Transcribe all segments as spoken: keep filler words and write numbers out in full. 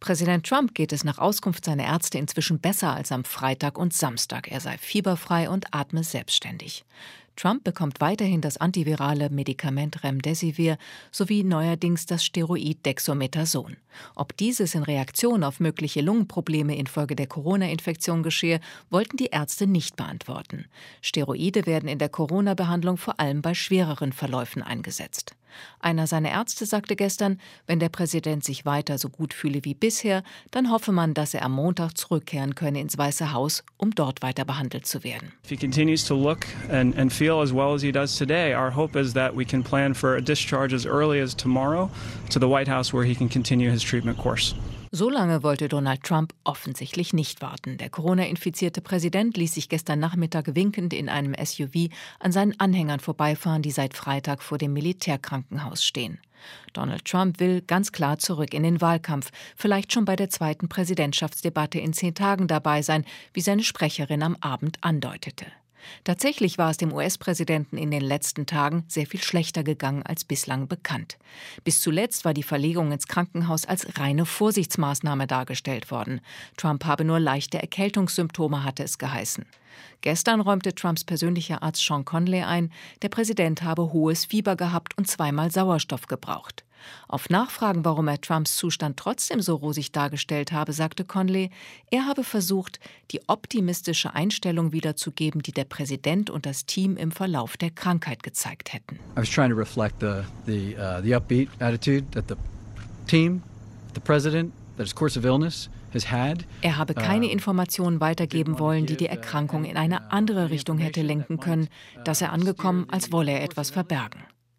Präsident Trump geht es nach Auskunft seiner Ärzte inzwischen besser als am Freitag und Samstag. Er sei fieberfrei und atme selbstständig. Trump bekommt weiterhin das antivirale Medikament Remdesivir sowie neuerdings das Steroid Dexamethason. Ob dieses in Reaktion auf mögliche Lungenprobleme infolge der Corona-Infektion geschehe, wollten die Ärzte nicht beantworten. Steroide werden in der Corona-Behandlung vor allem bei schwereren Verläufen eingesetzt. Einer seiner Ärzte sagte gestern, wenn der Präsident sich weiter so gut fühle wie bisher, dann hoffe man, dass er am Montag zurückkehren könne ins Weiße Haus, um dort weiter behandelt zu werden. If he continues to look and, and feel as well as he does today, our hope is that we can plan for a discharge as early as tomorrow to the White House where he can continue his treatment course. So lange wollte Donald Trump offensichtlich nicht warten. Der Corona-infizierte Präsident ließ sich gestern Nachmittag winkend in einem S U V an seinen Anhängern vorbeifahren, die seit Freitag vor dem Militärkrankenhaus stehen. Donald Trump will ganz klar zurück in den Wahlkampf, vielleicht schon bei der zweiten Präsidentschaftsdebatte in zehn Tagen dabei sein, wie seine Sprecherin am Abend andeutete. Tatsächlich war es dem U S-Präsidenten in den letzten Tagen sehr viel schlechter gegangen als bislang bekannt. Bis zuletzt war die Verlegung ins Krankenhaus als reine Vorsichtsmaßnahme dargestellt worden. Trump habe nur leichte Erkältungssymptome, hatte es geheißen. Gestern räumte Trumps persönlicher Arzt Sean Conley ein, der Präsident habe hohes Fieber gehabt und zweimal Sauerstoff gebraucht. Auf Nachfragen, warum er Trumps Zustand trotzdem so rosig dargestellt habe, sagte Conley, er habe versucht, die optimistische Einstellung wiederzugeben, die der Präsident und das Team im Verlauf der Krankheit gezeigt hätten. I was trying to reflect the the uh, the upbeat attitude that the team, the president, that his course of illness has had. Er habe keine Informationen weitergeben wollen, die die Erkrankung in eine andere Richtung hätte lenken können, dass er angekommen, als wolle er etwas verbergen.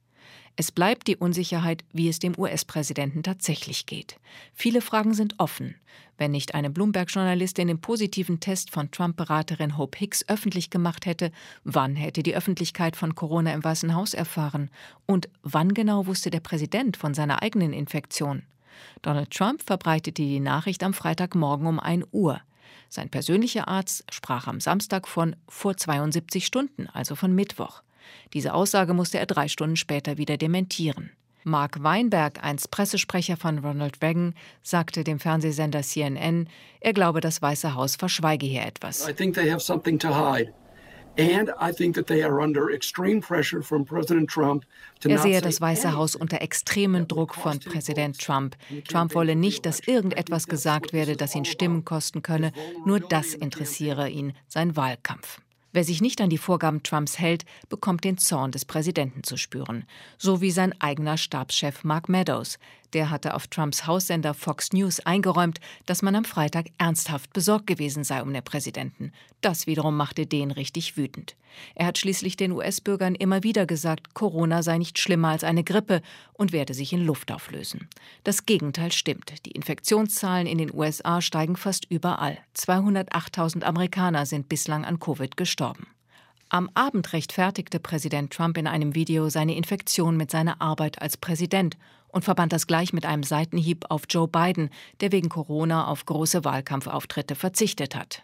Es bleibt die Unsicherheit, wie es dem U S-Präsidenten tatsächlich geht. Viele Fragen sind offen. Wenn nicht eine Bloomberg-Journalistin den positiven Test von Trump-Beraterin Hope Hicks öffentlich gemacht hätte, wann hätte die Öffentlichkeit von Corona im Weißen Haus erfahren? Und wann genau wusste der Präsident von seiner eigenen Infektion? Donald Trump verbreitete die Nachricht am Freitagmorgen um ein Uhr. Sein persönlicher Arzt sprach am Samstag von vor zweiundsiebzig Stunden, also von Mittwoch. Diese Aussage musste er drei Stunden später wieder dementieren. Mark Weinberg, einst Pressesprecher von Ronald Reagan, sagte dem Fernsehsender C N N, er glaube, das Weiße Haus verschweige hier etwas. I think they have something to hide. And I think that they are under extreme pressure from President Trump to Er not sehe say das Weiße anything. Haus unter extremen Druck von Präsident Trump. Trump wolle nicht, dass irgendetwas gesagt werde, das ihn Stimmen kosten könne. Nur das interessiere ihn, sein Wahlkampf. Wer sich nicht an die Vorgaben Trumps hält, bekommt den Zorn des Präsidenten zu spüren. So wie sein eigener Stabschef Mark Meadows. Der hatte auf Trumps Haussender Fox News eingeräumt, dass man am Freitag ernsthaft besorgt gewesen sei um den Präsidenten. Das wiederum machte den richtig wütend. Er hat schließlich den U S-Bürgern immer wieder gesagt, Corona sei nicht schlimmer als eine Grippe und werde sich in Luft auflösen. Das Gegenteil stimmt. Die Infektionszahlen in den U S A steigen fast überall. zweihundertachttausend Amerikaner sind bislang an Covid gestorben. Am Abend rechtfertigte Präsident Trump in einem Video seine Infektion mit seiner Arbeit als Präsident und verband das gleich mit einem Seitenhieb auf Joe Biden, der wegen Corona auf große Wahlkampfauftritte verzichtet hat.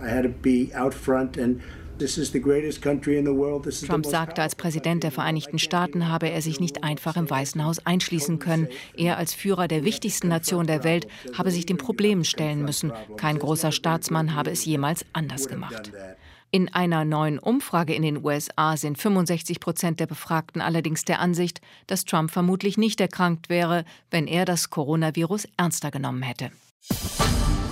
Trump sagte, als Präsident der Vereinigten Staaten habe er sich nicht einfach im Weißen Haus einschließen können. Er als Führer der wichtigsten Nation der Welt habe sich den Problemen stellen müssen. Kein großer Staatsmann habe es jemals anders gemacht. In einer neuen Umfrage in den U S A sind fünfundsechzig Prozent der Befragten allerdings der Ansicht, dass Trump vermutlich nicht erkrankt wäre, wenn er das Coronavirus ernster genommen hätte.